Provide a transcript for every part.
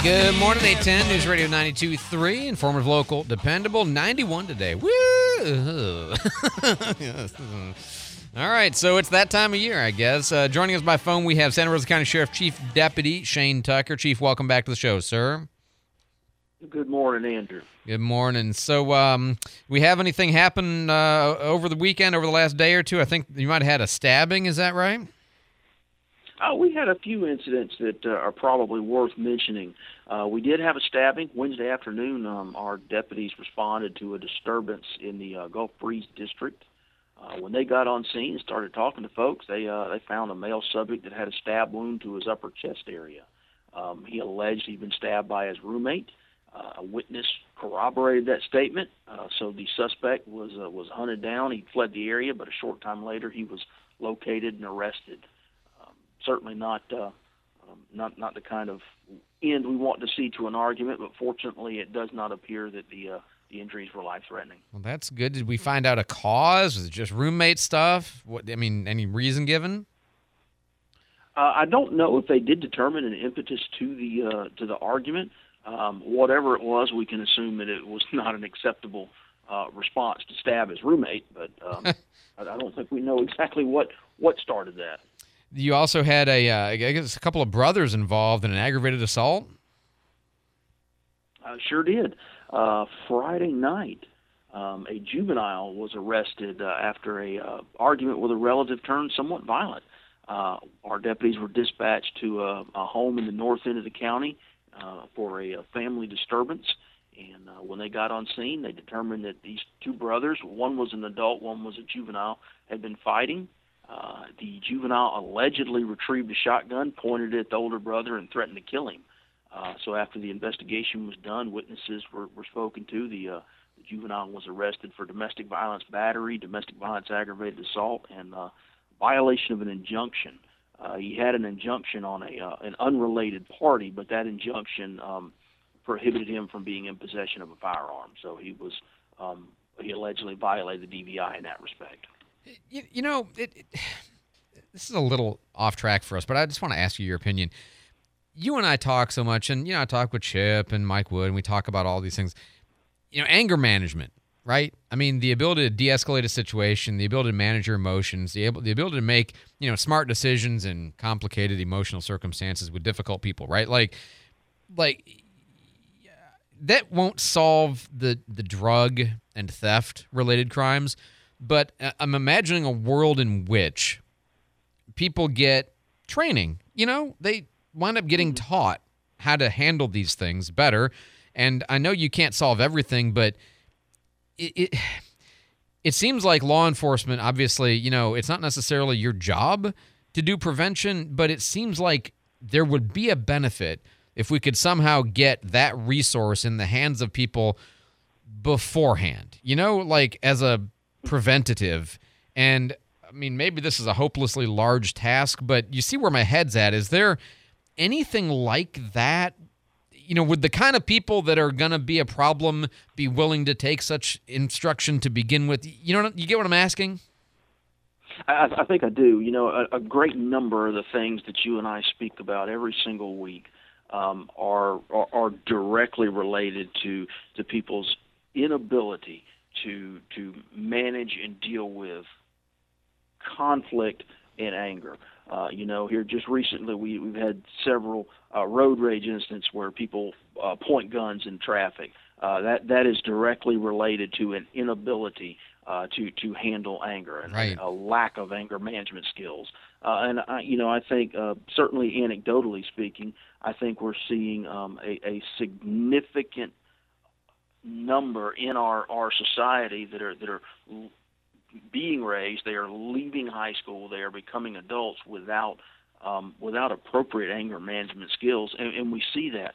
Good morning, 810 News Radio 92.3, informative, local, dependable, 91 today. Woo! All right, so it's that time of year, I guess. Joining us by phone, we have Santa Rosa County Sheriff Chief Deputy Shane Tucker. Chief, welcome back to the show, sir. Good morning, Andrew. Good morning. So we have anything happen over the weekend, over the last day or two? I think you might have had a stabbing, is that right? We had a few incidents that are probably worth mentioning. We did have a stabbing Wednesday afternoon. Our deputies responded to a disturbance in the Gulf Breeze district. When they got on scene and started talking to folks, they found a male subject that had a stab wound to his upper chest area. He alleged he'd been stabbed by his roommate. A witness corroborated that statement, so the suspect was hunted down. He fled the area, but a short time later he was located and arrested. Certainly not the kind of end we want to see to an argument, but fortunately it does not appear that the injuries were life-threatening. Well, that's good. Did we find out a cause? Was it just roommate stuff? Any reason given? I don't know if they did determine an impetus to the argument. Whatever it was, we can assume that it was not an acceptable response to stab his roommate, but I don't think we know exactly what started that. You also had I guess a couple of brothers involved in an aggravated assault? Sure did. Friday night, a juvenile was arrested after a argument with a relative turned somewhat violent. Our deputies were dispatched to a home in the north end of the county for a family disturbance. And when they got on scene, they determined that these two brothers, one was an adult, one was a juvenile, had been fighting. The juvenile allegedly retrieved a shotgun, pointed it at the older brother, and threatened to kill him. So after the investigation was done, witnesses were spoken to. The juvenile was arrested for domestic violence battery, domestic violence aggravated assault, and violation of an injunction. He had an injunction on an unrelated party, but that injunction prohibited him from being in possession of a firearm. So he allegedly violated the DVI in that respect. This is a little off track for us, but I just want to ask you your opinion. You and I talk so much, and I talk with Chip and Mike Wood, and we talk about all these things. Anger management, right? I mean, the ability to de-escalate a situation, the ability to manage your emotions, the ability to make smart decisions in complicated emotional circumstances with difficult people, right? Like that won't solve the drug and theft related crimes. But I'm imagining a world in which people get training. They wind up getting taught how to handle these things better. And I know you can't solve everything, but it seems like law enforcement, obviously, it's not necessarily your job to do prevention, but it seems like there would be a benefit if we could somehow get that resource in the hands of people beforehand, like as a preventative. And I mean, maybe this is a hopelessly large task, but you see where my head's at. Is there anything like that? Would the kind of people that are going to be a problem be willing to take such instruction to begin with? You get what I'm asking? I think I do. A great number of the things that you and I speak about every single week are directly related to people's inability to manage and deal with conflict and anger. Here just recently we've had several road rage incidents where people point guns in traffic. That is directly related to an inability to handle anger and right. a lack of anger management skills. And I think certainly anecdotally speaking, I think we're seeing a significant number in our society that are being raised. They are leaving high school. They are becoming adults without appropriate anger management skills, and we see that.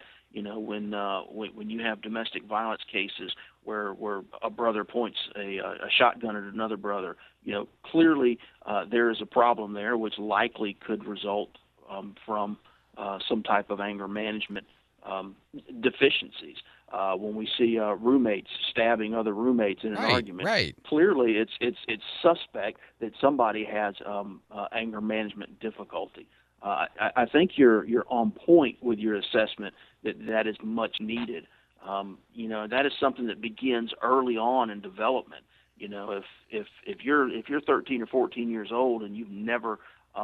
When you have domestic violence cases where a brother points a shotgun at another brother, clearly there is a problem there, which likely could result from some type of anger management deficiencies. When we see roommates stabbing other roommates in an argument, clearly it's suspect that somebody has anger management difficulty. I think you're on point with your assessment that is much needed. That is something that begins early on in development. If you're 13 or 14 years old and you've never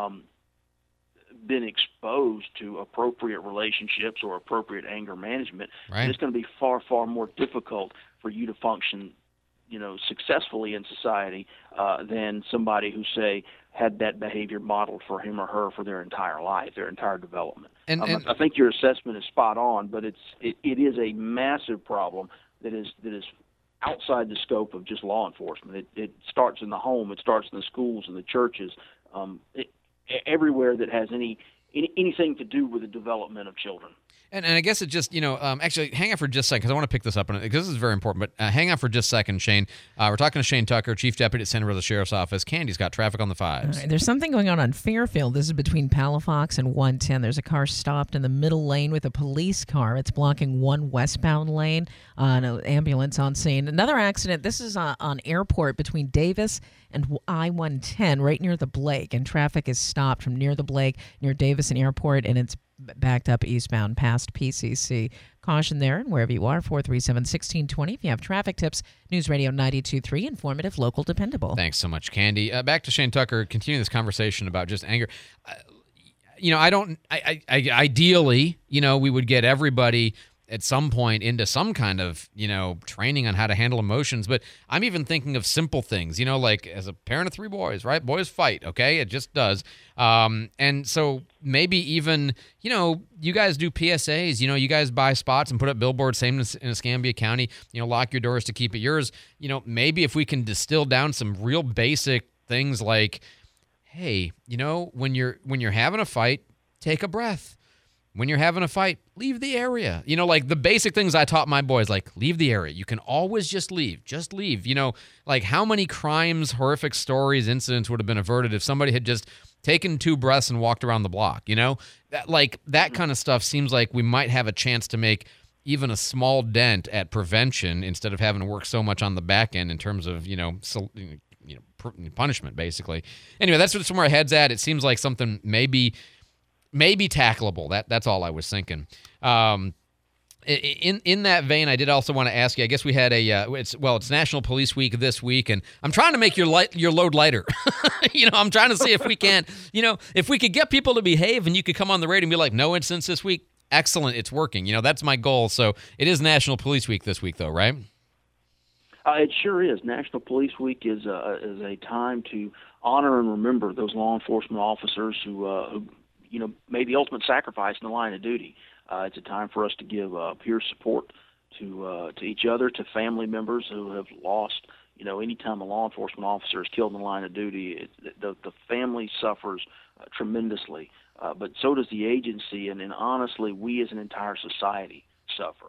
been exposed to appropriate relationships or appropriate anger management, Right. it's going to be far, far more difficult for you to function, successfully in society than somebody who, say, had that behavior modeled for him or her for their entire life, their entire development. And I think your assessment is spot on, but it is a massive problem that is outside the scope of just law enforcement. It starts in the home, it starts in the schools and the churches, everywhere that has anything to do with the development of children. And I guess it just, actually, hang on for just a second, because I want to pick this up, because this is very important, but hang on for just a second, Shane. We're talking to Shane Tucker, Chief Deputy at Santa Rosa Sheriff's Office. Candy's got traffic on the fives. All right, there's something going on Fairfield. This is between Palafox and 110. There's a car stopped in the middle lane with a police car. It's blocking one westbound lane. An ambulance on scene. Another accident. This is on Airport between Davis and I-110, right near the Blake. And traffic is stopped from near the Blake, near Davis and Airport, and it's backed up eastbound past PCC. Caution there, and wherever you are, 437-1620. If you have traffic tips, News Radio 92.3, informative, local, dependable. Thanks so much, Candy. Back to Shane Tucker, continue this conversation about just anger. Ideally, we would get everybody at some point into some kind of, training on how to handle emotions. But I'm even thinking of simple things, like as a parent of three boys, right? Boys fight, okay? It just does. And so maybe even, you guys do PSAs, you guys buy spots and put up billboards, same in Escambia County, lock your doors to keep it yours. Maybe if we can distill down some real basic things like, hey, when you're having a fight, take a breath. When you're having a fight, leave the area. Like the basic things I taught my boys, like leave the area. You can always just leave. Just leave. Like how many crimes, horrific stories, incidents would have been averted if somebody had just taken 2 breaths and walked around the block, That kind of stuff seems like we might have a chance to make even a small dent at prevention instead of having to work so much on the back end in terms of, punishment, basically. Anyway, that's where our head's at. It seems like something maybe tackleable. That's all I was thinking. In that vein, I did also want to ask you. I guess we had it's National Police Week this week, and I'm trying to make your load lighter. I'm trying to see if we can, if we could get people to behave, and you could come on the radio and be like, no incidents this week. Excellent, it's working. That's my goal. So it is National Police Week this week, though, right? It sure is. National Police Week is a time to honor and remember those law enforcement officers who made the ultimate sacrifice in the line of duty. It's a time for us to give peer support to each other, to family members who have lost. Anytime a law enforcement officer is killed in the line of duty, the family suffers tremendously. But so does the agency, and honestly, we as an entire society suffer.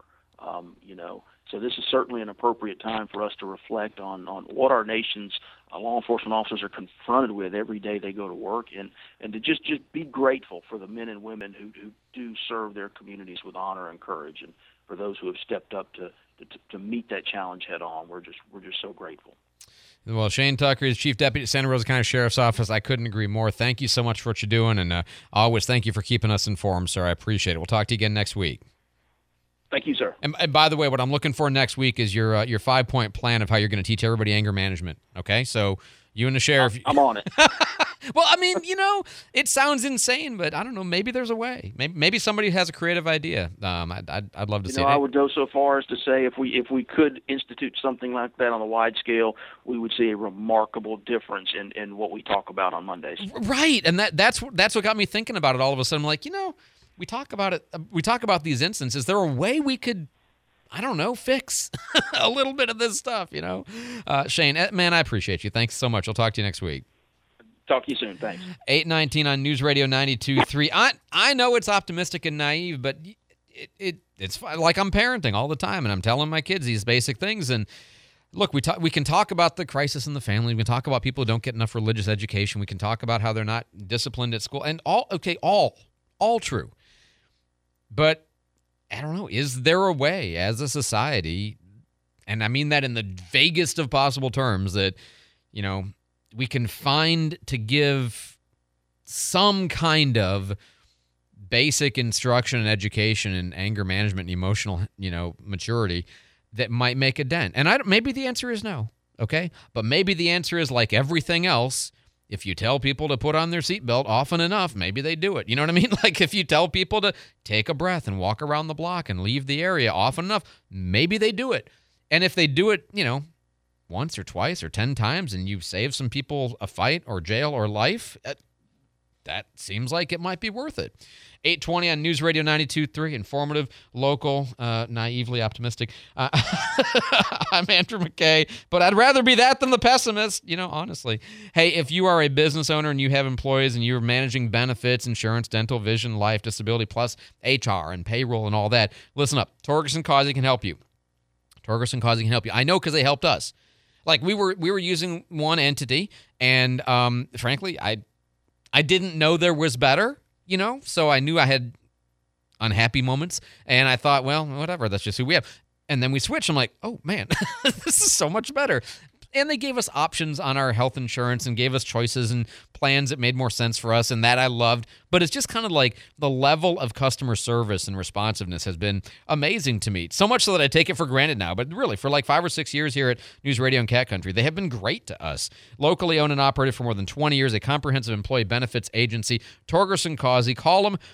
So this is certainly an appropriate time for us to reflect on what our nation's law enforcement officers are confronted with every day they go to work, and to just be grateful for the men and women who do serve their communities with honor and courage, and for those who have stepped up to meet that challenge head on. We're just so grateful. Well, Shane Tucker is Chief Deputy at Santa Rosa County Sheriff's Office. I couldn't agree more. Thank you so much for what you're doing, and always thank you for keeping us informed, sir. I appreciate it. We'll talk to you again next week. Thank you, sir. And by the way, what I'm looking for next week is your 5-point plan of how you're going to teach everybody anger management. Okay, so you and the sheriff. I'm on it. Well, I mean, it sounds insane, but I don't know. Maybe there's a way. Maybe somebody has a creative idea. I'd love to see it. I would go so far as to say if we could institute something like that on a wide scale, we would see a remarkable difference in what we talk about on Mondays. Right, and that's what got me thinking about it. All of a sudden, I'm like, we talk about it. We talk about these instances. Is there a way we could, I don't know, fix a little bit of this stuff? Shane, man, I appreciate you. Thanks so much. I'll talk to you next week. Talk to you soon. Thanks. 8:19 on News Radio 92.3. I know it's optimistic and naive, but it's like I'm parenting all the time, and I'm telling my kids these basic things. And look, we can talk about the crisis in the family. We can talk about people who don't get enough religious education. We can talk about how they're not disciplined at school, and all true. But I don't know, is there a way as a society, and I mean that in the vaguest of possible terms, that, we can find to give some kind of basic instruction and education and anger management and emotional, maturity that might make a dent. And maybe the answer is no, okay? But maybe the answer is like everything else. If you tell people to put on their seatbelt often enough, maybe they do it. You know what I mean? Like if you tell people to take a breath and walk around the block and leave the area often enough, maybe they do it. And if they do it, once or twice or 10 times and you've saved some people a fight or jail or life, that seems like it might be worth it. 8:20 on News Radio 92.3, informative, local, naively optimistic. I'm Andrew McKay, but I'd rather be that than the pessimist, honestly. Hey, if you are a business owner and you have employees and you're managing benefits, insurance, dental, vision, life, disability, plus HR and payroll and all that, listen up. Torgerson Causey can help you. Torgerson Causey can help you. I know because they helped us. Like we were using one entity, and frankly, I didn't know there was better, so I knew I had unhappy moments, and I thought, well, whatever, that's just who we have. And then we switched. I'm like, oh, man, this is so much better. And they gave us options on our health insurance and gave us choices and plans that made more sense for us, and that I loved. But it's just kind of like the level of customer service and responsiveness has been amazing to me. So much so that I take it for granted now. But really, for like 5 or 6 years here at News Radio and Cat Country, they have been great to us. Locally owned and operated for more than 20 years, a comprehensive employee benefits agency. Torgerson Causey. Call them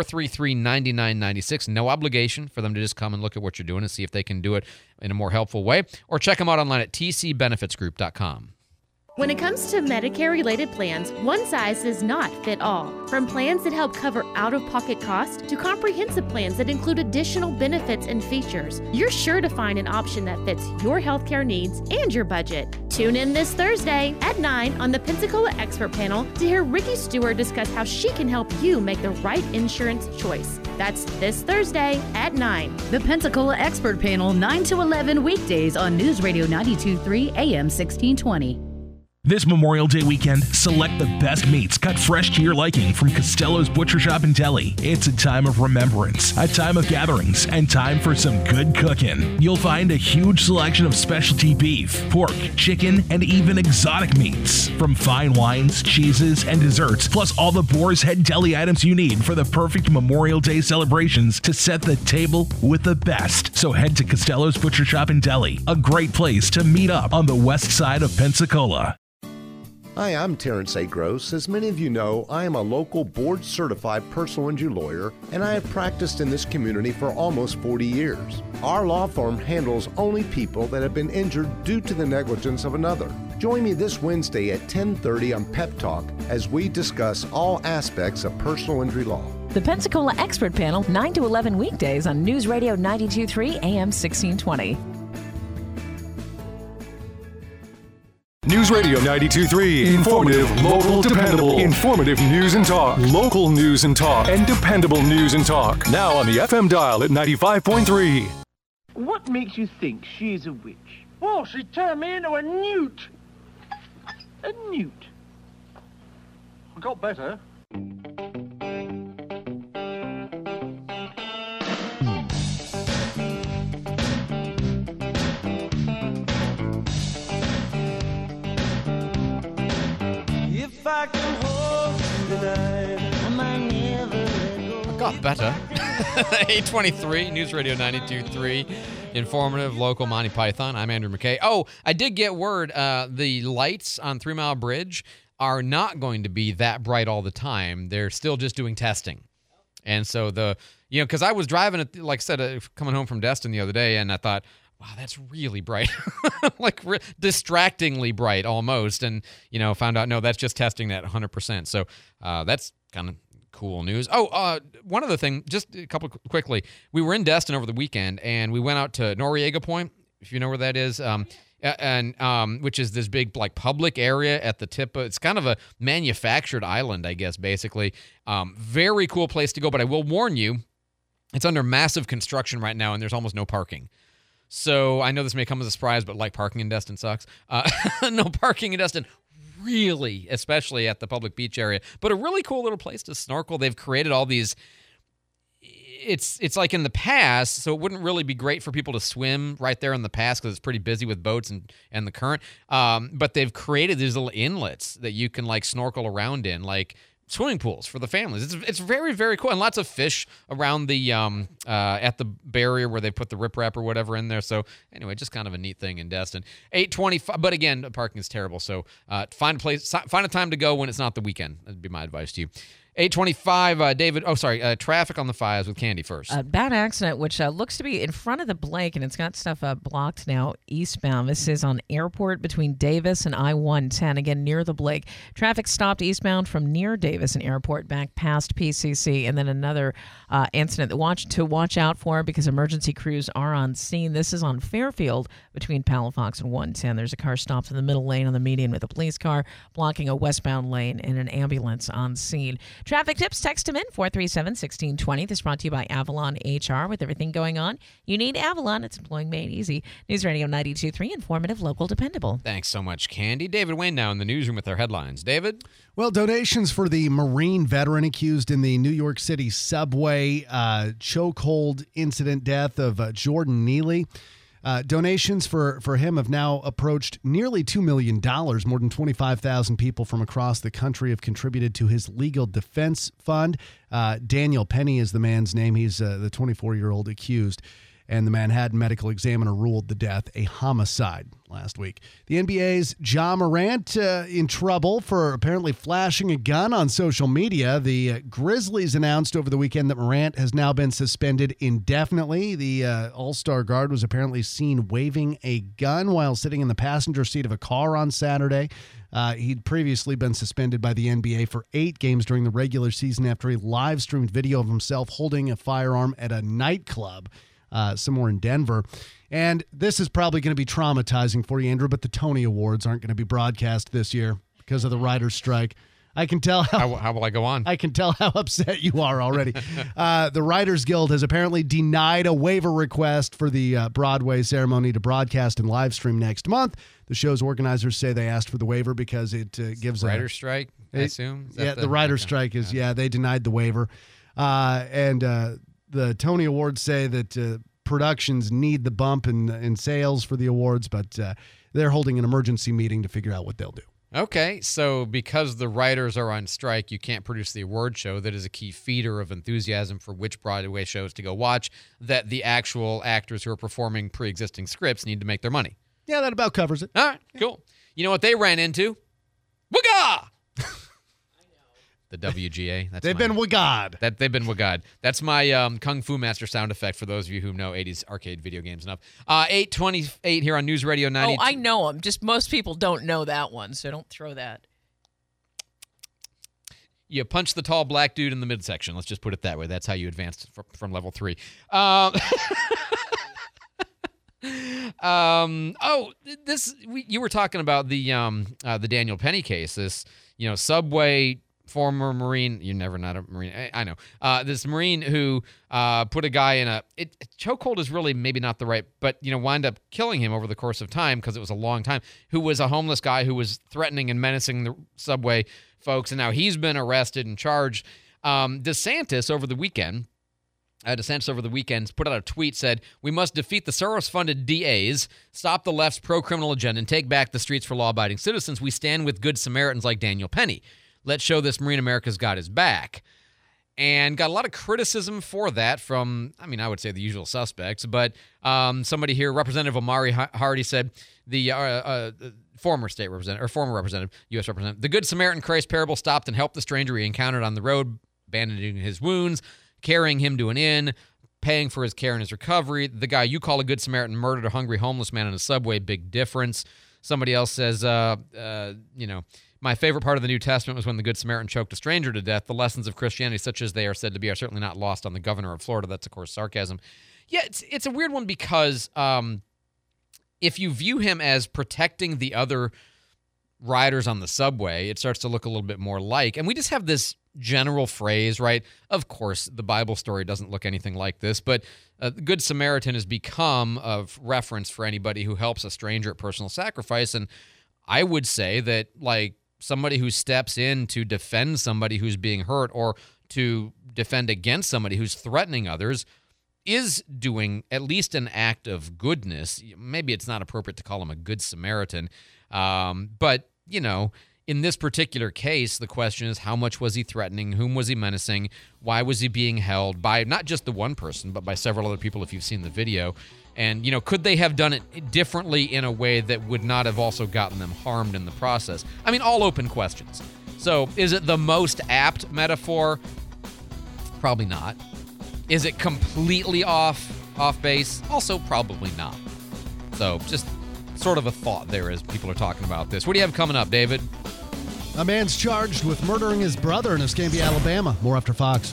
433-9996. No obligation for them to just come and look at what you're doing and see if they can do it in a more helpful way. Or check them out online at tcbenefitsgroup.com. When it comes to Medicare-related plans, one size does not fit all. From plans that help cover out-of-pocket costs to comprehensive plans that include additional benefits and features, you're sure to find an option that fits your healthcare needs and your budget. Tune in this Thursday at 9 on the Pensacola Expert Panel to hear Ricky Stewart discuss how she can help you make the right insurance choice. That's this Thursday at 9. The Pensacola Expert Panel, 9 to 11 weekdays on News Radio 92.3 AM 1620. This Memorial Day weekend, select the best meats cut fresh to your liking from Costello's Butcher Shop and Deli. It's a time of remembrance, a time of gatherings, and time for some good cooking. You'll find a huge selection of specialty beef, pork, chicken, and even exotic meats. From fine wines, cheeses, and desserts, plus all the Boar's Head Deli items you need for the perfect Memorial Day celebrations to set the table with the best. So head to Costello's Butcher Shop and Deli, a great place to meet up on the west side of Pensacola. Hi, I'm Terrence A. Gross. As many of you know, I am a local board-certified personal injury lawyer, and I have practiced in this community for almost 40 years. Our law firm handles only people that have been injured due to the negligence of another. Join me this Wednesday at 10:30 on Pep Talk as we discuss all aspects of personal injury law. The Pensacola Expert Panel, 9 to 11 weekdays on News Radio 92.3 AM 1620. News Radio 92.3. Informative, local, dependable. Informative news and talk. Local news and talk. And dependable news and talk. Now on the FM dial at 95.3. What makes you think she's a witch? Oh, she turned me into a newt. A newt. I got better. If I can hold you tonight, I might never let go. Got better. 823, News Radio 92.3, informative, local, Monty Python. I'm Andrew McKay. Oh, I did get word the lights on 3 Mile Bridge are not going to be that bright all the time. They're still just doing testing. And so because I was driving it, like I said, coming home from Destin the other day, and I thought, wow, that's really bright, like distractingly bright almost. And, found out, no, that's just testing that 100%. So that's kind of cool news. Oh, one other thing, just a couple quickly. We were in Destin over the weekend, and we went out to Noriega Point, if you know where that is, which is this big public area at the tip. It's kind of a manufactured island, I guess, basically. Very cool place to go, but I will warn you, it's under massive construction right now, and there's almost no parking. So I know this may come as a surprise, but parking in Destin sucks. No parking in Destin, really, especially at the public beach area. But a really cool little place to snorkel. They've created all these. It's like in the pass, so it wouldn't really be great for people to swim right there in the pass because it's pretty busy with boats and the current. But they've created these little inlets that you can snorkel around in, swimming pools for the families. It's very, very cool. And lots of fish around the at the barrier where they put the riprap or whatever in there. So anyway, just kind of a neat thing in Destin. 8:25, but again, parking is terrible. So find a time to go when it's not the weekend. That'd be my advice to you. 8:25, David. Oh, sorry. Traffic on the 5s with Candy first. Bad accident, which looks to be in front of the Blake, and it's got stuff blocked now eastbound. This is on Airport between Davis and I-110, again near the Blake. Traffic stopped eastbound from near Davis and Airport back past PCC, and then another incident to watch out for because emergency crews are on scene. This is on Fairfield between Palafox and 110. There's a car stopped in the middle lane on the median with a police car blocking a westbound lane and an ambulance on scene. Traffic tips, text them in, 437-1620. This brought to you by Avalon HR. With everything going on, you need Avalon. It's employing made easy. News Radio 92.3, informative, local, dependable. Thanks so much, Candy. David Wayne now in the newsroom with our headlines. David? Well, donations for the Marine veteran accused in the New York City subway chokehold incident death of Jordan Neely. Donations for him have now approached nearly $2 million. More than 25,000 people from across the country have contributed to his legal defense fund. Daniel Penny is the man's name. He's the 24-year-old accused. And the Manhattan Medical Examiner ruled the death a homicide last week. The NBA's Ja Morant in trouble for apparently flashing a gun on social media. The Grizzlies announced over the weekend that Morant has now been suspended indefinitely. The All-Star guard was apparently seen waving a gun while sitting in the passenger seat of a car on Saturday. He'd previously been suspended by the NBA for 8 games during the regular season after he live-streamed video of himself holding a firearm at a nightclub somewhere in Denver. And this is probably going to be traumatizing for you, Andrew, but the Tony Awards aren't going to be broadcast this year because of the writer's strike. I can tell how will I go on? I can tell how upset you are already. The Writers Guild has apparently denied a waiver request for the Broadway ceremony to broadcast and live stream next month. The show's organizers say they asked for the waiver because it gives writer's strike, I assume? Yeah, the writer's strike is, they denied the waiver. The Tony Awards say that productions need the bump in sales for the awards, but they're holding an emergency meeting to figure out what they'll do. Okay, so because the writers are on strike, you can't produce the award show that is a key feeder of enthusiasm for which Broadway shows to go watch, that the actual actors who are performing pre-existing scripts need to make their money. Yeah, that about covers it. All right, cool. You know what they ran into? Wagah! The WGA. They've been wagad. They've been wagad. That's my Kung Fu Master sound effect for those of you who know 80s arcade video games enough. 8:28 here on News Radio 90. Oh, I know them. Just most people don't know that one, so don't throw that. You punch the tall black dude in the midsection. Let's just put it that way. That's how you advanced from level 3. You were talking about the Daniel Penny case. This, Subway former Marine. You're never not a Marine. I know. This Marine who put a guy in chokehold is really maybe not the right, but wind up killing him over the course of time because it was a long time. Who was a homeless guy who was threatening and menacing the subway folks, and now he's been arrested and charged. DeSantis over the weekend put out a tweet, said, "We must defeat the Soros-funded DAs, stop the left's pro-criminal agenda, and take back the streets for law-abiding citizens. We stand with good Samaritans like Daniel Penny. Let's show this Marine America's got his back." And got a lot of criticism for that from, I would say the usual suspects, but somebody here, Representative Omari Hardy, said, the former representative, U.S. representative, "The Good Samaritan Christ parable stopped and helped the stranger he encountered on the road, bandaging his wounds, carrying him to an inn, paying for his care and his recovery. The guy you call a Good Samaritan murdered a hungry homeless man in a subway. Big difference." Somebody else says, "My favorite part of the New Testament was when the Good Samaritan choked a stranger to death. The lessons of Christianity, such as they are said to be, are certainly not lost on the governor of Florida." That's, of course, sarcasm. Yeah, it's a weird one because if you view him as protecting the other riders on the subway, it starts to look a little bit more like, and we just have this general phrase, right? Of course, the Bible story doesn't look anything like this, but Good Samaritan has become a reference for anybody who helps a stranger at personal sacrifice. And I would say that, like, somebody who steps in to defend somebody who's being hurt or to defend against somebody who's threatening others is doing at least an act of goodness. Maybe it's not appropriate to call him a Good Samaritan, but, in this particular case, the question is, how much was he threatening? Whom was he menacing? Why was he being held by not just the one person, but by several other people, if you've seen the video? And, could they have done it differently in a way that would not have also gotten them harmed in the process? I mean, all open questions. So is it the most apt metaphor? Probably not. Is it completely off base? Also, probably not. So just sort of a thought there as people are talking about this. What do you have coming up, David? A man's charged with murdering his brother in Escambia, Alabama. More after Fox.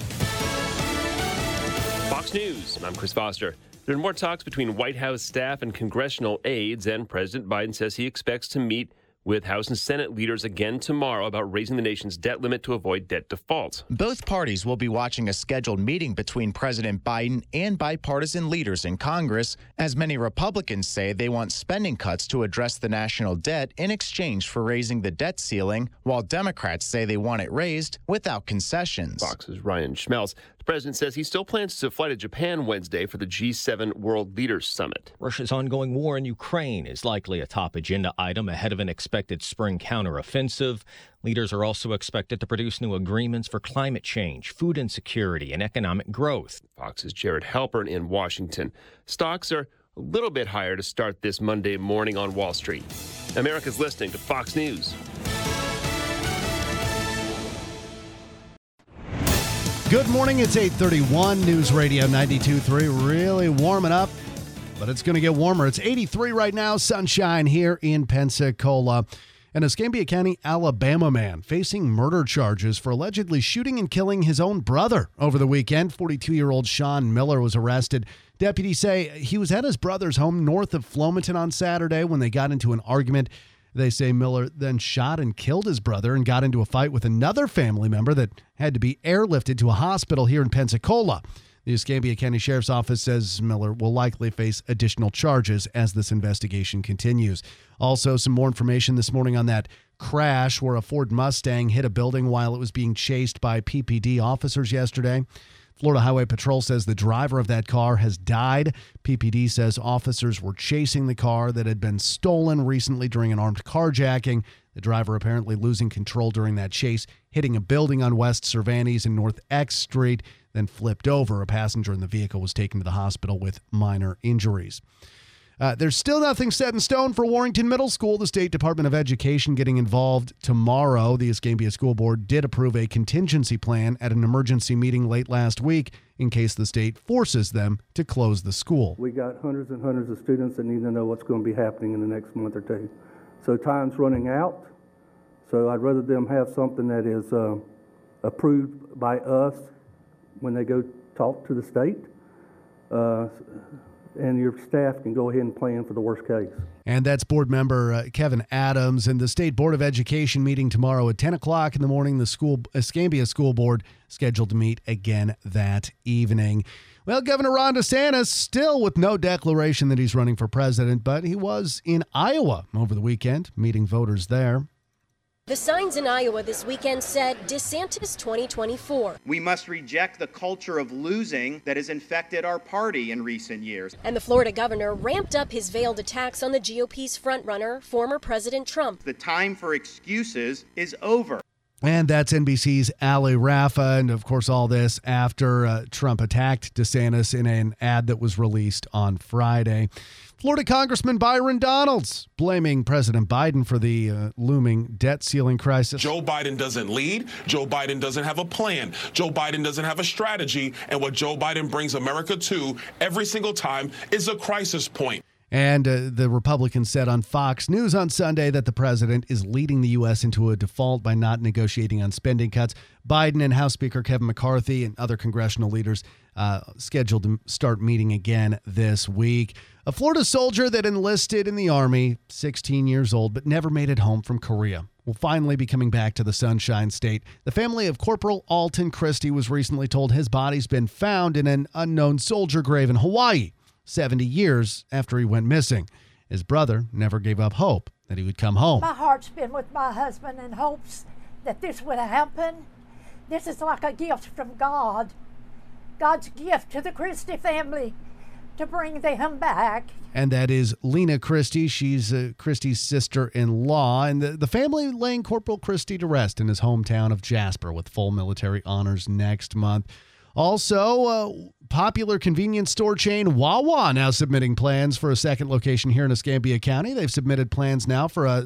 Fox News. I'm Chris Foster. There are more talks between White House staff and congressional aides, and President Biden says he expects to meet with House and Senate leaders again tomorrow about raising the nation's debt limit to avoid debt default. Both parties will be watching a scheduled meeting between President Biden and bipartisan leaders in Congress, as many Republicans say they want spending cuts to address the national debt in exchange for raising the debt ceiling, while Democrats say they want it raised without concessions. Fox's Ryan Schmelz. The president says he still plans to fly to Japan Wednesday for the G7 World Leaders Summit. Russia's ongoing war in Ukraine is likely a top agenda item ahead of an expected spring counteroffensive. Leaders are also expected to produce new agreements for climate change, food insecurity, and economic growth. Fox's Jared Halpern in Washington. Stocks are a little bit higher to start this Monday morning on Wall Street. America's listening to Fox News. Good morning. It's 8:31. News Radio 92.3. Really warming up, but it's going to get warmer. It's 83 right now. Sunshine here in Pensacola. An Escambia County, Alabama man facing murder charges for allegedly shooting and killing his own brother over the weekend. 42-year-old Sean Miller was arrested. Deputies say he was at his brother's home north of Flomaton on Saturday when they got into an argument. They say Miller then shot and killed his brother and got into a fight with another family member that had to be airlifted to a hospital here in Pensacola. The Escambia County Sheriff's Office says Miller will likely face additional charges as this investigation continues. Also, some more information this morning on that crash where a Ford Mustang hit a building while it was being chased by PPD officers yesterday. Florida Highway Patrol says the driver of that car has died. PPD says officers were chasing the car that had been stolen recently during an armed carjacking. The driver apparently losing control during that chase, hitting a building on West Cervantes and North X Street, then flipped over. A passenger in the vehicle was taken to the hospital with minor injuries. There's still nothing set in stone for Warrington Middle School. The State Department of Education getting involved tomorrow. The Escambia School Board did approve a contingency plan at an emergency meeting late last week in case the state forces them to close the school. We got hundreds and hundreds of students that need to know what's going to be happening in the next month or two. So time's running out. So I'd rather them have something that is approved by us when they go talk to the state. And your staff can go ahead and plan for the worst case. And that's board member Kevin Adams. And the State Board of Education meeting tomorrow at 10 o'clock in the morning. The Escambia School Board scheduled to meet again that evening. Well, Governor Ron DeSantis still with no declaration that he's running for president, but he was in Iowa over the weekend, meeting voters there. The signs in Iowa this weekend said DeSantis 2024. We must reject the culture of losing that has infected our party in recent years. And the Florida governor ramped up his veiled attacks on the GOP's frontrunner, former President Trump. The time for excuses is over. And that's NBC's Ali Rafa. And of course, all this after Trump attacked DeSantis in an ad that was released on Friday. Florida Congressman Byron Donalds blaming President Biden for the looming debt ceiling crisis. Joe Biden doesn't lead. Joe Biden doesn't have a plan. Joe Biden doesn't have a strategy. And what Joe Biden brings America to every single time is a crisis point. And the Republicans said on Fox News on Sunday that the president is leading the U.S. into a default by not negotiating on spending cuts. Biden and House Speaker Kevin McCarthy and other congressional leaders scheduled to start meeting again this week. A Florida soldier that enlisted in the Army, 16 years old, but never made it home from Korea, will finally be coming back to the Sunshine State. The family of Corporal Alton Christie was recently told his body's been found in an unknown soldier grave in Hawaii, 70 years after he went missing. His brother never gave up hope that he would come home. My heart's been with my husband in hopes that this would happen. This is like a gift from God. God's gift to the Christie family to bring them back. And that is Lena Christie. She's Christie's sister-in-law. And the family laying Corporal Christie to rest in his hometown of Jasper with full military honors next month. Also, popular convenience store chain Wawa now submitting plans for a second location here in Escambia County. They've submitted plans now for a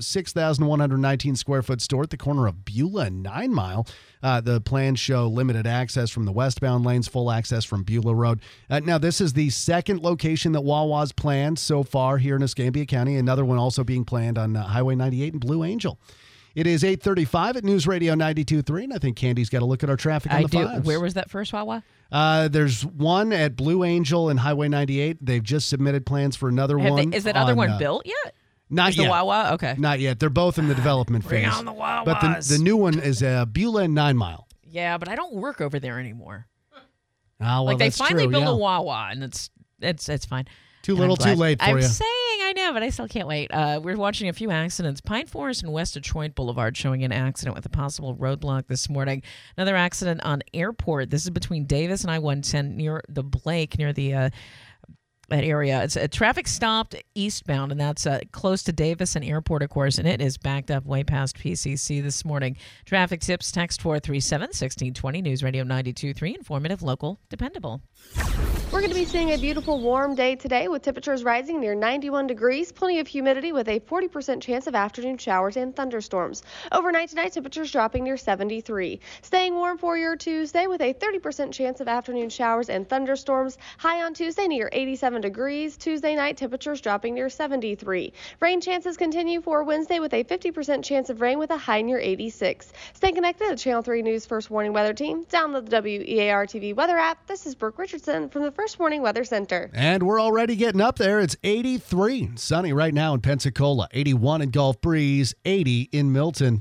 6,119 square foot store at the corner of Beulah and 9 Mile. The plans show limited access from the westbound lanes, full access from Beulah Road. Now, this is the second location that Wawa's planned so far here in Escambia County. Another one also being planned on Highway 98 in Blue Angel. It is 8:35 at News Radio 92.3, and I think Candy's got to look at our traffic on the fives. Where was that first Wawa? There's one at Blue Angel and Highway 98. They've just submitted plans for another one. Is that other one built yet? Not yet. The Wawa? Okay. Not yet. They're both in the development phase. Bring on the Wawas. But the new one is Beulah and 9 Mile. Yeah, but I don't work over there anymore. Well, like they that's finally true, built yeah. a Wawa, and it's fine. Too little, too late for you. I'm saying I know, but I still can't wait. We're watching a few accidents. Pine Forest and West Detroit Boulevard showing an accident with a possible roadblock this morning. Another accident on Airport. This is between Davis and I-110 near the Blake, near the that area. It's a traffic stopped eastbound, and that's close to Davis and Airport, of course, and it is backed up way past PCC this morning. Traffic tips, text 437-1620, News Radio 92.3, informative, local, dependable. We're going to be seeing a beautiful warm day today with temperatures rising near 91 degrees, plenty of humidity with a 40% chance of afternoon showers and thunderstorms. Overnight tonight, temperatures dropping near 73. Staying warm for your Tuesday with a 30% chance of afternoon showers and thunderstorms. High on Tuesday near 87 degrees. Tuesday night, temperatures dropping near 73. Rain chances continue for Wednesday with a 50% chance of rain with a high near 86. Stay connected to the Channel 3 News First Warning Weather Team. Download the WEAR TV weather app. This is Brooke Richardson from the First Warning Weather Center. And we're already getting up there. It's 83. Sunny right now in Pensacola. 81 in Gulf Breeze. 80 in Milton.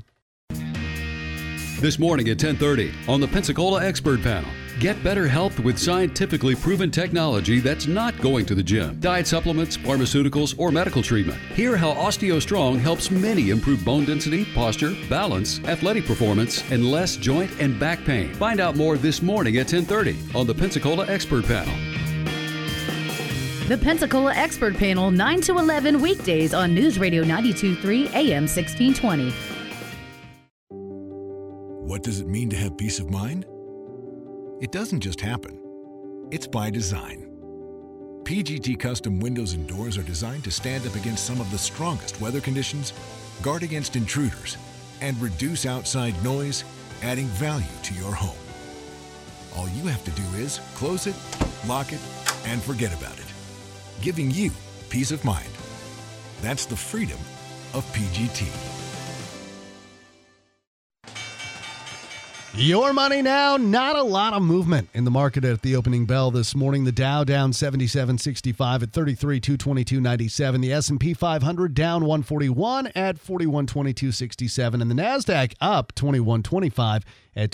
This morning at 10:30 on the Pensacola Expert Panel. Get better health with scientifically proven technology that's not going to the gym, diet supplements, pharmaceuticals, or medical treatment. Hear how OsteoStrong helps many improve bone density, posture, balance, athletic performance, and less joint and back pain. Find out more this morning at 10:30 on the Pensacola Expert Panel. The Pensacola Expert Panel, 9 to 11 weekdays on News Radio 92.3 AM 1620. What does it mean to have peace of mind? It doesn't just happen. It's by design. PGT custom windows and doors are designed to stand up against some of the strongest weather conditions, guard against intruders, and reduce outside noise, adding value to your home. All you have to do is close it, lock it, and forget about it, giving you peace of mind. That's the freedom of PGT. Your money now. Not a lot of movement in the market at the opening bell this morning. The Dow down 77.65 at 33,222.97. The S&P 500 down 141 at 41,22.67. And the NASDAQ up 21.25 at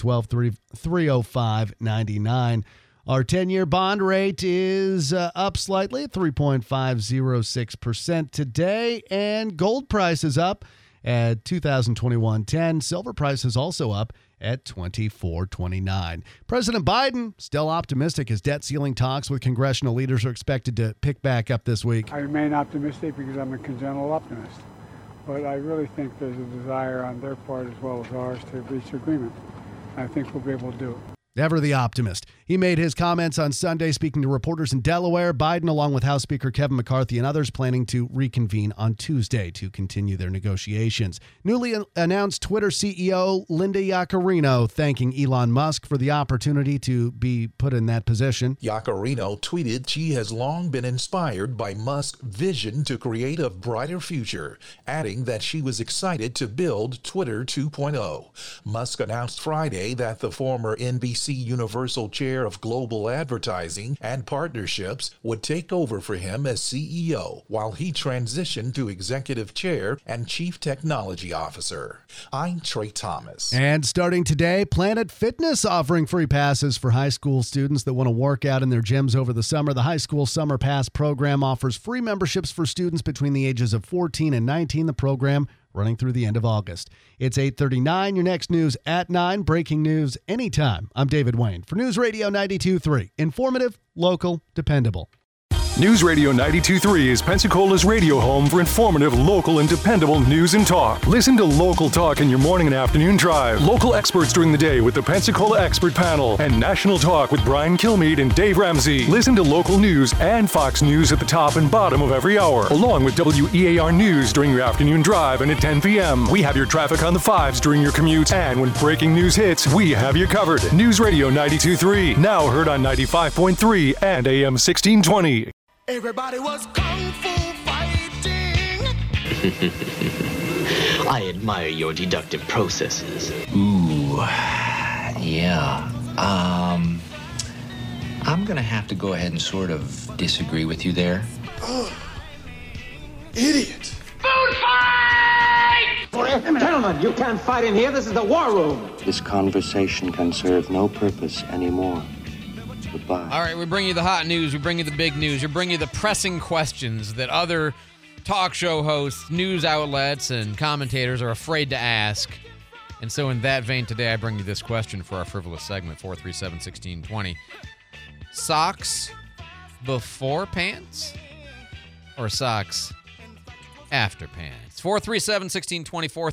12,305.99. Our 10-year bond rate is up slightly at 3.506% today. And gold price is up at 2021.10. Silver price is also up at $24.29. President Biden still optimistic. His debt ceiling talks with congressional leaders are expected to pick back up this week. I remain optimistic because I'm a congenital optimist. But I really think there's a desire on their part as well as ours to reach agreement. I think we'll be able to do it. Ever the optimist. He made his comments on Sunday speaking to reporters in Delaware. Biden, along with House Speaker Kevin McCarthy and others, planning to reconvene on Tuesday to continue their negotiations. Newly announced Twitter CEO Linda Yaccarino thanking Elon Musk for the opportunity to be put in that position. Yaccarino tweeted she has long been inspired by Musk's vision to create a brighter future, adding that she was excited to build Twitter 2.0. Musk announced Friday that the former NBC Universal Chair of Global Advertising and Partnerships would take over for him as CEO while he transitioned to Executive Chair and Chief Technology Officer. I'm Trey Thomas. And starting today, Planet Fitness offering free passes for high school students that want to work out in their gyms over the summer. The High School Summer Pass program offers free memberships for students between the ages of 14 and 19. The program running through the end of August. It's 8:39. Your next news at 9. Breaking news anytime. I'm David Wayne for News Radio 92.3. Informative, local, dependable. News Radio 92.3 is Pensacola's radio home for informative, local, and dependable news and talk. Listen to local talk in your morning and afternoon drive. Local experts during the day with the Pensacola Expert Panel. And national talk with Brian Kilmeade and Dave Ramsey. Listen to local news and Fox News at the top and bottom of every hour. Along with WEAR News during your afternoon drive and at 10 p.m. We have your traffic on the 5s during your commute. And when breaking news hits, we have you covered. News Radio 92.3. Now heard on 95.3 and AM 1620. Everybody was kung fu fighting. I admire your deductive processes. Ooh, yeah. I'm gonna have to go ahead and sort of disagree with you there. Oh, idiot. Food fight! Gentlemen, you can't fight in here. This is the war room. This conversation can serve no purpose anymore. Goodbye. All right, we bring you the hot news. We bring you the big news. We bring you the pressing questions that other talk show hosts, news outlets, and commentators are afraid to ask. And so in that vein, today I bring you this question for our frivolous segment, 437-1620. Socks before pants or socks after pants? 437-1620,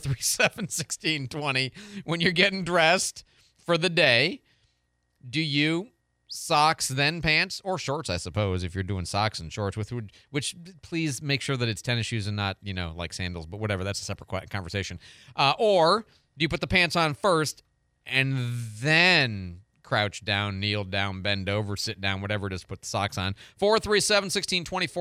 437-1620. When you're getting dressed for the day, do you socks then pants or shorts, I suppose, if you're doing socks and shorts, which please make sure that it's tennis shoes and not, like sandals, but whatever, that's a separate conversation. Or do you put the pants on first and then crouch down, kneel down, bend over, sit down, whatever it is, put the socks on? 437-1620,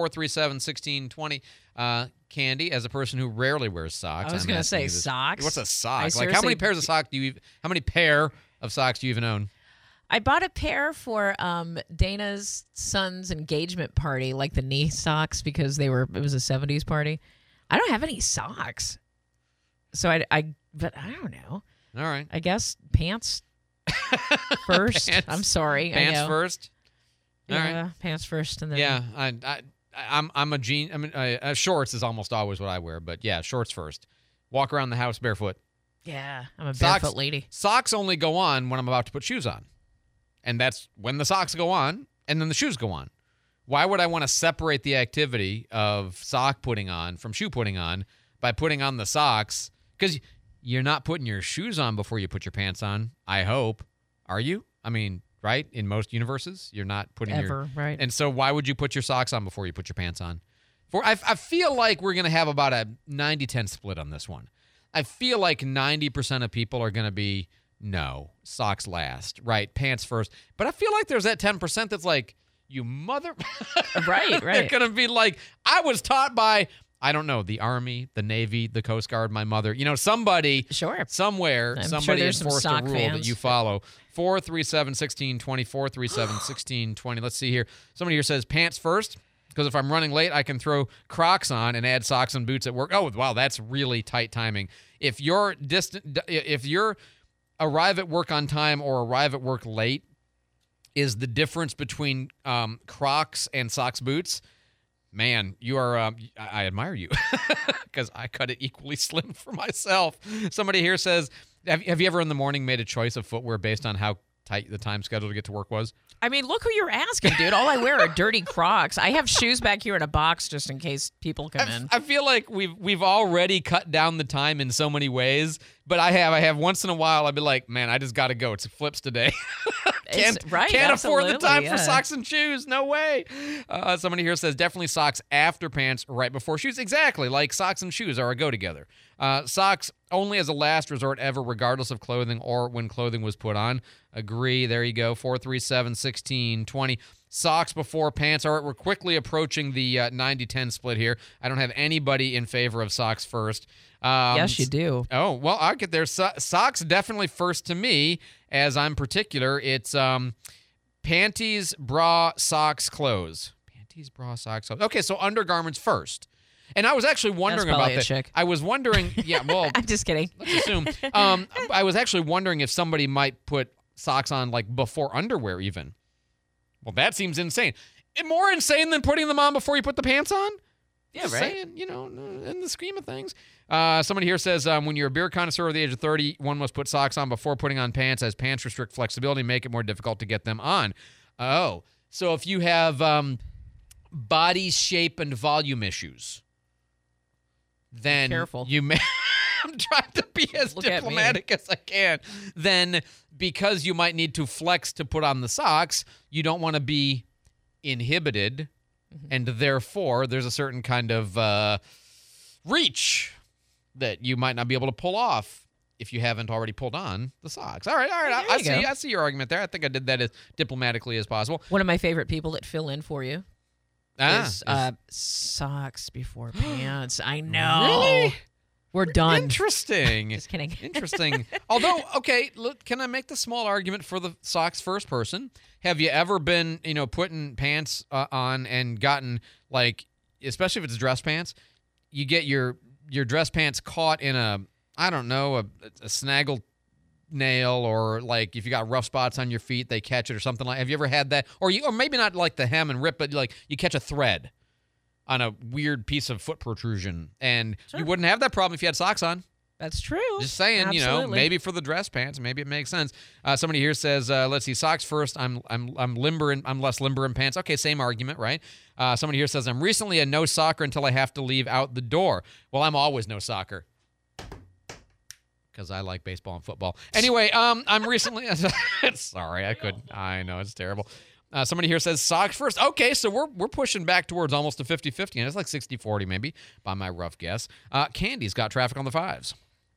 437-1620. Candy, as a person who rarely wears socks, I was going to say socks. What's a sock? Like, how many pairs of socks how many pair of socks do you even own? I bought a pair for Dana's son's engagement party, like the knee socks, because it was a 70s party. I don't have any socks. So but I don't know. All right. I guess pants first. Pants, I'm sorry. Pants first. All right. Pants first, and then yeah. I'm a jean. I mean, shorts is almost always what I wear, but yeah, shorts first. Walk around the house barefoot. Yeah, I'm a barefoot lady. Socks only go on when I'm about to put shoes on. And that's when the socks go on, and then the shoes go on. Why would I want to separate the activity of sock putting on from shoe putting on by putting on the socks? Because you're not putting your shoes on before you put your pants on, I hope. Are you? I mean, right? In most universes, you're not putting right. And so why would you put your socks on before you put your pants on? I feel like we're going to have about a 90-10 split on this one. I feel like 90% of people are going to be, no, socks last, right? Pants first. But I feel like there's that 10% that's like, you mother... Right. They're going to be like, I was taught by, I don't know, the Army, the Navy, the Coast Guard, my mother. Somebody, somewhere, somebody enforced a rule that you follow. 437-1620, 437-1620. Let's see here. Somebody here says pants first, because if I'm running late, I can throw Crocs on and add socks and boots at work. Oh, wow, that's really tight timing. If you're arrive at work on time or arrive at work late is the difference between Crocs and socks boots, man, you are, I admire you because I cut it equally slim for myself. Somebody here says, have you ever in the morning made a choice of footwear based on how tight the time schedule to get to work was? I mean, look who you're asking, dude. All I wear are dirty Crocs. I have shoes back here in a box just in case people come in. I feel like we've already cut down the time in so many ways, but I have once in a while I'd be like, man, I just got to go. It's flips today. Can't afford the time for socks and shoes. No way. Somebody here says definitely socks after pants, right before shoes. Exactly. Like socks and shoes are a go together. Socks only as a last resort ever, regardless of clothing or when clothing was put on. Agree. There you go. 437-1620. Socks before pants. All right, we're quickly approaching the 90-10 split here. I don't have anybody in favor of socks first. Yes, you do. Oh, well, I'll get there. Socks definitely first to me, as I'm particular. It's panties, bra, socks, clothes. Panties, bra, socks, clothes. Okay, so undergarments first. And I was actually wondering about that. Chick. I was wondering, yeah, well. I'm just kidding. Let's assume. I was actually wondering if somebody might put socks on like before underwear even. Well, that seems insane. More insane than putting them on before you put the pants on? Yeah, just right. Saying, in the scheme of things. Somebody here says, when you're a beer connoisseur over the age of 30, one must put socks on before putting on pants, as pants restrict flexibility and make it more difficult to get them on. Oh, so if you have body shape and volume issues, then you may. I'm trying to be as diplomatic as I can. Then, because you might need to flex to put on the socks, you don't want to be inhibited, and therefore there's a certain kind of reach that you might not be able to pull off if you haven't already pulled on the socks. All right. I see your argument there. I think I did that as diplomatically as possible. One of my favorite people that fill in for you is socks before pants. I know. Really? We're done. Interesting. Just kidding. Interesting. Although, okay, look, can I make the small argument for the socks first person? Have you ever been, putting pants on and gotten, like, especially if it's dress pants, you get your dress pants caught in a snaggle nail, or like if you got rough spots on your feet, they catch it or something like. Have you ever had that? Or maybe not like the hem and rip, but like you catch a thread on a weird piece of foot protrusion, and you wouldn't have that problem if you had socks on. That's true. Just saying, Absolutely. maybe for the dress pants, maybe it makes sense. Somebody here says, let's see, socks first. I'm less limber in pants. Okay, same argument, right? Somebody here says, I'm recently a no socker until I have to leave out the door. Well, I'm always no socker, because I like baseball and football. Anyway, I'm recently... Sorry, I know, it's terrible. Somebody here says socks first. Okay, so we're pushing back towards almost a 50-50, and it's like 60-40 maybe, by my rough guess. Candy's got traffic on the 5s.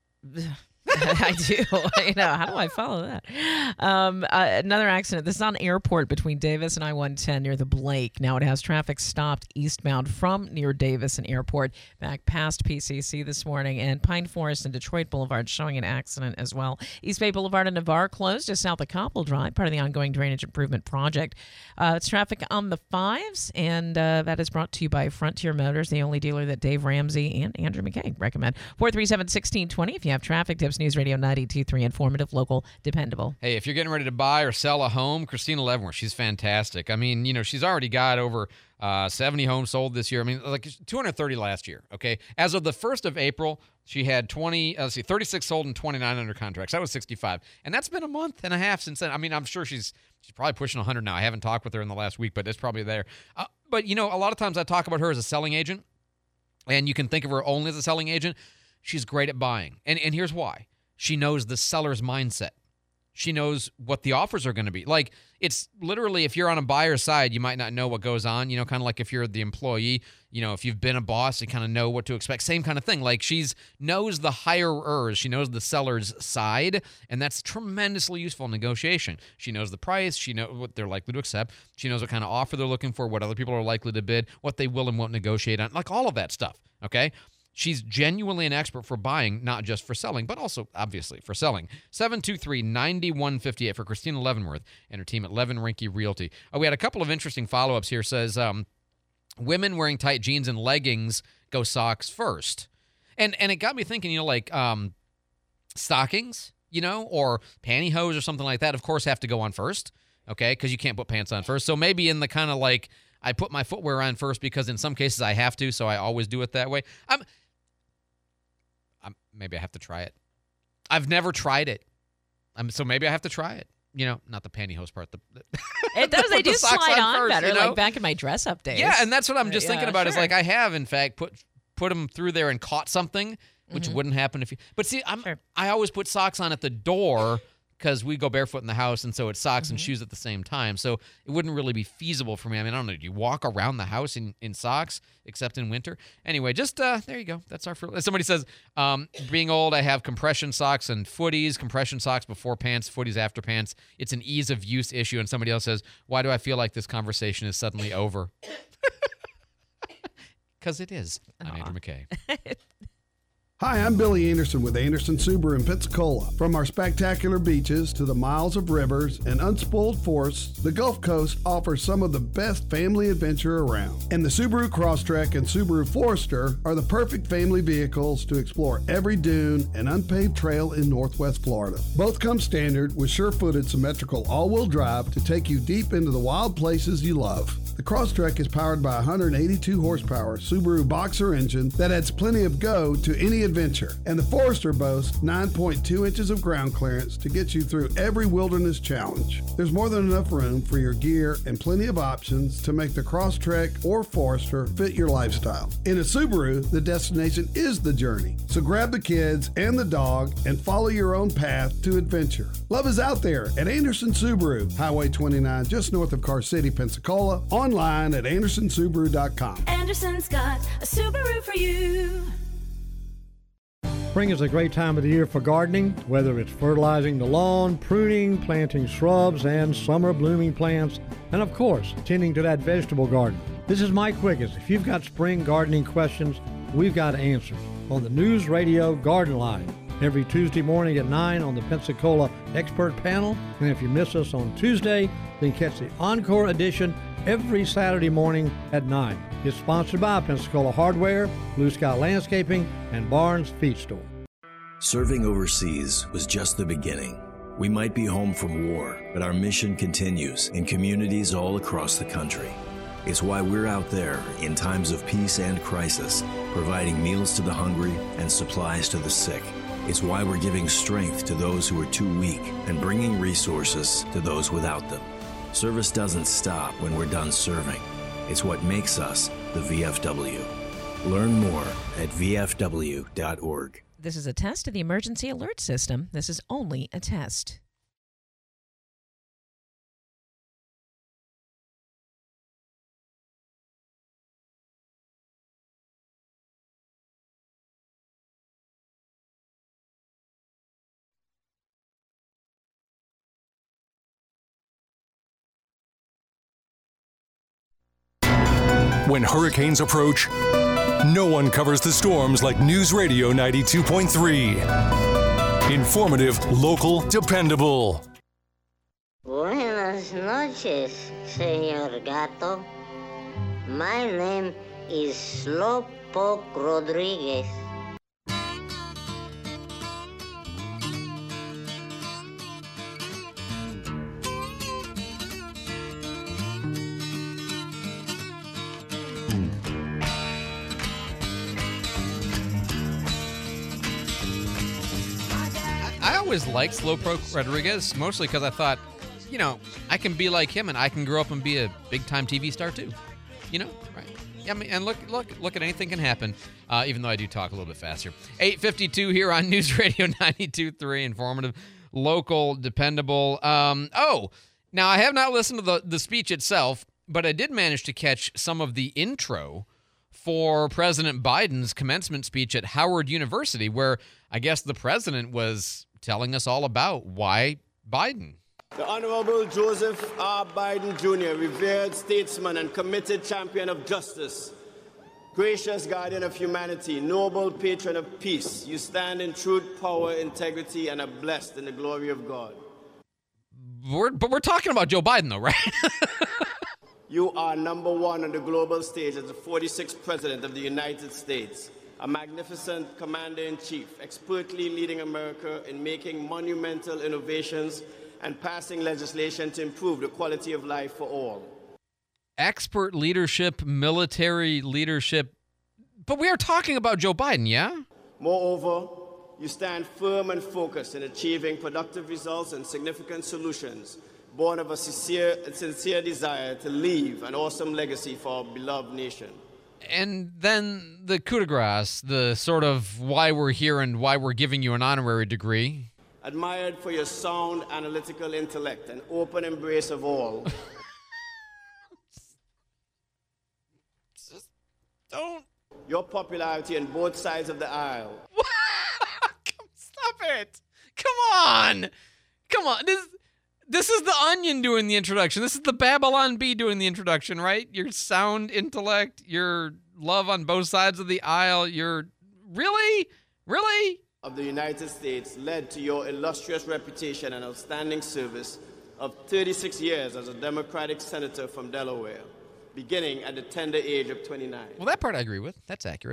I do. How do I follow that? Another accident. This is on Airport between Davis and I-110 near the Blake. Now it has traffic stopped eastbound from near Davis and Airport back past PCC this morning, and Pine Forest and Detroit Boulevard showing an accident as well. East Bay Boulevard and Navarre closed just south of Copple Drive, part of the ongoing drainage improvement project. It's traffic on the 5s, and that is brought to you by Frontier Motors, the only dealer that Dave Ramsey and Andrew McKay recommend. 437-1620 if you have traffic tips. News Radio 92.3, informative, local, dependable. Hey, if you're getting ready to buy or sell a home, Christina Leavenworth, she's fantastic. I mean, she's already got over 70 homes sold this year. I mean, like 230 last year, okay? As of the 1st of April, she had 36 sold and 29 under contracts. That was 65. And that's been a month and a half since then. I mean, I'm sure she's probably pushing 100 now. I haven't talked with her in the last week, but it's probably there. But, a lot of times I talk about her as a selling agent, and you can think of her only as a selling agent. She's great at buying. And here's why. She knows the seller's mindset. She knows what the offers are going to be. Like, it's literally, if you're on a buyer's side, you might not know what goes on, kind of like if you're the employee, if you've been a boss, you kind of know what to expect. Same kind of thing. Like, knows the hirers. She knows the seller's side, and that's tremendously useful in negotiation. She knows the price. She knows what they're likely to accept. She knows what kind of offer they're looking for, what other people are likely to bid, what they will and won't negotiate on, like all of that stuff, okay? She's genuinely an expert for buying, not just for selling, but also, obviously, for selling. 723-9158 for Christina Leavenworth and her team at Levin Rinke Realty. We had a couple of interesting follow-ups here. Says, women wearing tight jeans and leggings go socks first. And it got me thinking, stockings, or pantyhose or something like that, of course, have to go on first, okay, because you can't put pants on first. So maybe in the kind of like, I put my footwear on first because in some cases I have to, so I always do it that way. Maybe I have to try it. I've never tried it. So maybe I have to try it. Not the pantyhose part. It does. They do slide on first, better, like back in my dress-up days. Yeah, and that's what I'm just thinking about. Sure. Is like I have, in fact, put them through there and caught something, which wouldn't happen if you. But see, I always put socks on at the door because we go barefoot in the house, and so it's socks and shoes at the same time. So it wouldn't really be feasible for me. I mean, I don't know. Do you walk around the house in socks, except in winter? Anyway, just there you go. That's our first. Somebody says, being old, I have compression socks and footies, compression socks before pants, footies after pants. It's an ease of use issue. And somebody else says, why do I feel like this conversation is suddenly over? Because it is. I'm Andrew McKay. Hi, I'm Billy Anderson with Anderson Subaru in Pensacola. From our spectacular beaches to the miles of rivers and unspoiled forests, the Gulf Coast offers some of the best family adventure around. And the Subaru Crosstrek and Subaru Forester are the perfect family vehicles to explore every dune and unpaved trail in Northwest Florida. Both come standard with sure-footed symmetrical all-wheel drive to take you deep into the wild places you love. The Crosstrek is powered by a 182 horsepower Subaru Boxer engine that adds plenty of go to any adventure. And the Forester boasts 9.2 inches of ground clearance to get you through every wilderness challenge. There's more than enough room for your gear and plenty of options to make the Crosstrek or Forester fit your lifestyle. In a Subaru, the destination is the journey. So grab the kids and the dog and follow your own path to adventure. Love is out there at Anderson Subaru, Highway 29, just north of Car City, Pensacola. Online at andersonsubaru.com. Anderson's got a Subaru for you. Spring is a great time of the year for gardening, whether it's fertilizing the lawn, pruning, planting shrubs and summer blooming plants, and of course, tending to that vegetable garden. This is Mike Wiggins. If you've got spring gardening questions, we've got answers on the News Radio Garden Line every Tuesday morning at 9 on the Pensacola Expert Panel. And if you miss us on Tuesday, then catch the Encore edition every Saturday morning at 9. It's sponsored by Pensacola Hardware, Blue Sky Landscaping, and Barnes Feed Store. Serving overseas was just the beginning. We might be home from war, but our mission continues in communities all across the country. It's why we're out there in times of peace and crisis, providing meals to the hungry and supplies to the sick. It's why we're giving strength to those who are too weak and bringing resources to those without them. Service doesn't stop when we're done serving. It's what makes us the VFW. Learn more at vfw.org. This is a test of the emergency alert system. This is only a test. When hurricanes approach, no one covers the storms like News Radio 92.3. Informative, local, dependable. Buenas noches, Señor Gato. My name is Slowpoke Rodriguez. I always liked Slowpoke Rodriguez, mostly because I thought, I can be like him and I can grow up and be a big-time TV star too. Right? Yeah, I mean, and look at anything can happen, even though I do talk a little bit faster. 8:52 here on News Radio 92.3, informative, local, dependable. Now I have not listened to the speech itself, but I did manage to catch some of the intro for President Biden's commencement speech at Howard University, where I guess the president was telling us all about why Biden. The Honorable Joseph R. Biden Jr., revered statesman and committed champion of justice, gracious guardian of humanity, noble patron of peace, you stand in truth, power, integrity, and are blessed in the glory of God. But we're talking about Joe Biden, though, right? You are number one on the global stage as the 46th President of the United States, a magnificent commander-in-chief, expertly leading America in making monumental innovations and passing legislation to improve the quality of life for all. Expert leadership, military leadership, but we are talking about Joe Biden, yeah? Moreover, you stand firm and focused in achieving productive results and significant solutions, born of a sincere desire to leave an awesome legacy for our beloved nation. And then the coup de grace, the sort of why we're here and why we're giving you an honorary degree. Admired for your sound analytical intellect and open embrace of all. Just don't. Your popularity on both sides of the aisle. Stop it. Come on. This is the Onion doing the introduction. This is the Babylon Bee doing the introduction, right? Your sound intellect, your love on both sides of the aisle, your... Really? Of the United States led to your illustrious reputation and outstanding service of 36 years as a Democratic senator from Delaware. beginning at the tender age of 29. Well, that part I agree with. That's accurate.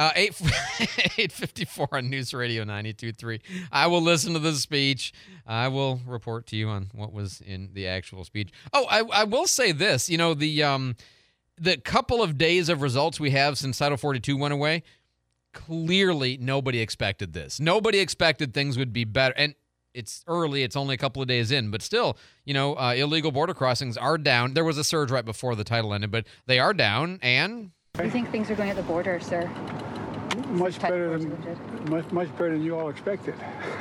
8:54 on News Radio 92.3. I will listen to the speech. I will report to you on what was in the actual speech. Oh, I will say this. You know, the couple of days of results we have since Title 42 went away, clearly nobody expected this. Nobody expected things would be better. And it's early. It's only a couple of days in. But still, you know, illegal border crossings are down. There was a surge right before the title ended, but they are down. And How do you think things are going at the border, sir? Much better than you all expected.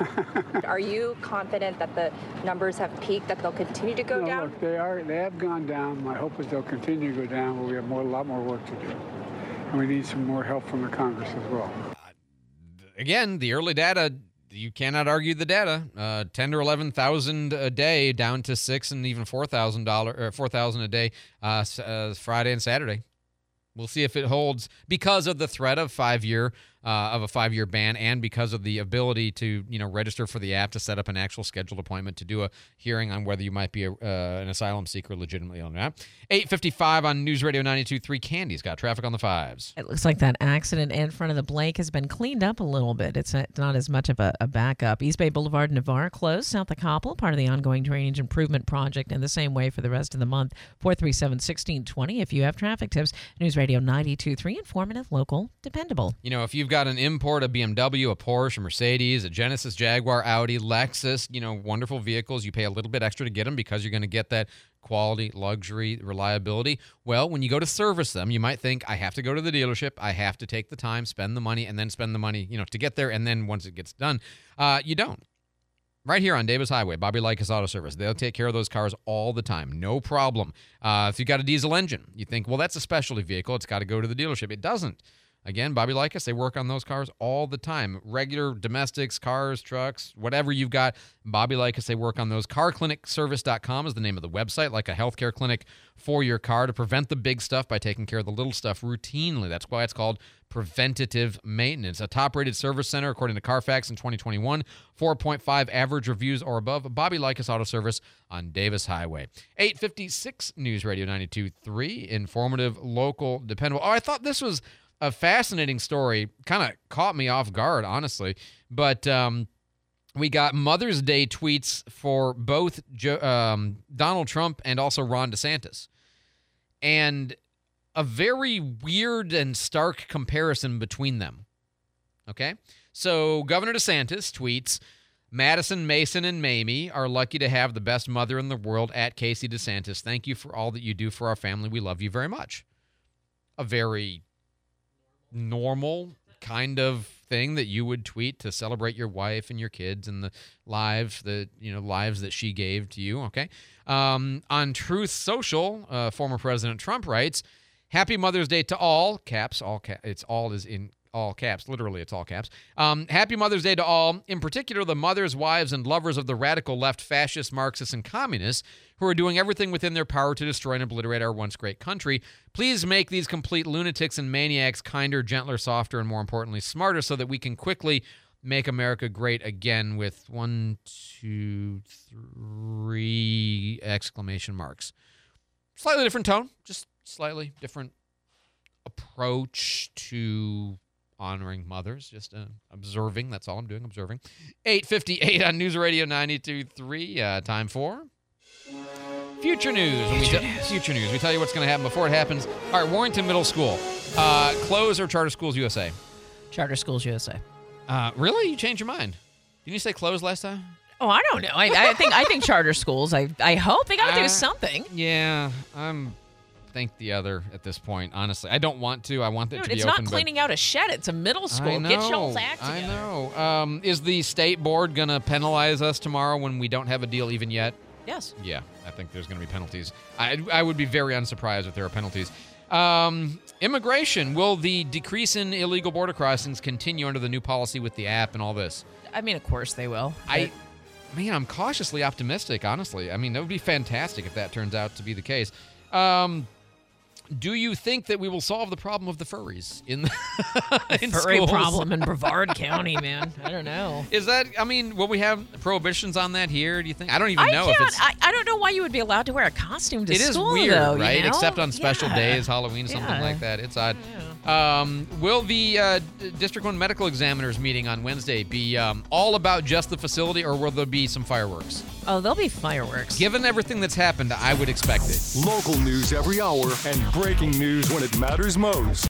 Are you confident that the numbers have peaked, that they'll continue to go down? Look, they have gone down. My hope is they'll continue to go down, but we have a lot more work to do. And we need some more help from the Congress as well. Again, the early data, you cannot argue the data. 10 to 11,000 a day, down to $6,000 and even $4,000 a day Friday and Saturday. We'll see if it holds because of the threat of a 5-year ban, and because of the ability to register for the app to set up an actual scheduled appointment to do a hearing on whether you might be an asylum seeker legitimately on that. 8:55 on News Radio 92.3. Candy's got traffic on the 5s. It looks like that accident in front of the Blake has been cleaned up a little bit. It's not as much of a backup. East Bay Boulevard, Navarre, closed south of Coppell, part of the ongoing drainage improvement project, in the same way for the rest of the month. 437-1620. If you have traffic tips, News Radio 92.3, informative, local, dependable. You know, if you've got an import, a BMW, a Porsche, a Mercedes, a Genesis, Jaguar, Audi, Lexus, wonderful vehicles, you pay a little bit extra to get them because you're going to get that quality, luxury, reliability. Well, when you go to service them, you might think, I have to go to the dealership, I have to take the time, spend the money, and then spend the money, to get there, and then once it gets done, you don't. Right here on Davis Highway, Bobby Likas Auto Service. They'll take care of those cars all the time. No problem. If you got a diesel engine, you think, well, that's a specialty vehicle. It's got to go to the dealership. It doesn't. Again, Bobby Likas, they work on those cars all the time. Regular domestics, cars, trucks, whatever you've got, Bobby Likas, they work on those. CarClinicService.com is the name of the website, like a healthcare clinic for your car to prevent the big stuff by taking care of the little stuff routinely. That's why it's called preventative maintenance. A top-rated service center, according to Carfax in 2021, 4.5 average reviews or above. Bobby Likas Auto Service on Davis Highway. 8:56 News Radio 92.3, informative, local, dependable. Oh, I thought this was a fascinating story. Kind of caught me off guard, honestly. But we got Mother's Day tweets for both Donald Trump and also Ron DeSantis. And a very weird and stark comparison between them. Okay? So Governor DeSantis tweets, Madison, Mason, and Mamie are lucky to have the best mother in the world at Casey DeSantis. Thank you for all that you do for our family. We love you very much. A very normal kind of thing that you would tweet to celebrate your wife and your kids and the lives that she gave to you. Okay. On Truth Social, former President Trump writes, "Happy Mother's Day to all." Caps, all caps. It's all is in all caps. Literally, it's all caps. Happy Mother's Day to all, in particular the mothers, wives, and lovers of the radical left, fascists, Marxists, and communists who are doing everything within their power to destroy and obliterate our once great country. Please make these complete lunatics and maniacs kinder, gentler, softer, and more importantly, smarter, so that we can quickly make America great again with 1, 2, 3 exclamation marks. Slightly different tone, just slightly different approach to honoring mothers, just observing. That's all I'm doing, observing. 8:58 on News Radio 92.3. Time for Future News. Future News. We tell you what's going to happen before it happens. All right, Warrington Middle School. Close or Charter Schools USA? Charter Schools USA. Really? You changed your mind? Didn't you say close last time? Oh, I don't know. I think charter schools. I hope they got to do something. Yeah, think the other at this point, honestly. I don't want to. I want it to be open. It's not cleaning out a shed. It's a middle school. Get y'all's act together. I know. Is the state board going to penalize us tomorrow when we don't have a deal even yet? Yes. Yeah, I think there's going to be penalties. I would be very unsurprised if there are penalties. Immigration. Will the decrease in illegal border crossings continue under the new policy with the app and all this? I mean, of course they will. I'm cautiously optimistic, honestly. I mean, that would be fantastic if that turns out to be the case. Do you think that we will solve the problem of the furries in in Furry schools? problem in Brevard County, man. I don't know. Is that, I mean, will we have prohibitions on that here, do you think? I don't even know if it's... I don't know why you would be allowed to wear a costume to It is school, weird, though, right? You know? Except on special days, Halloween, something like that. It's odd. Will the District 1 medical examiners meeting on Wednesday be all about just the facility, or will there be some fireworks? Oh, there'll be fireworks. Given everything that's happened, I would expect it. Local news every hour and breaking news when it matters most.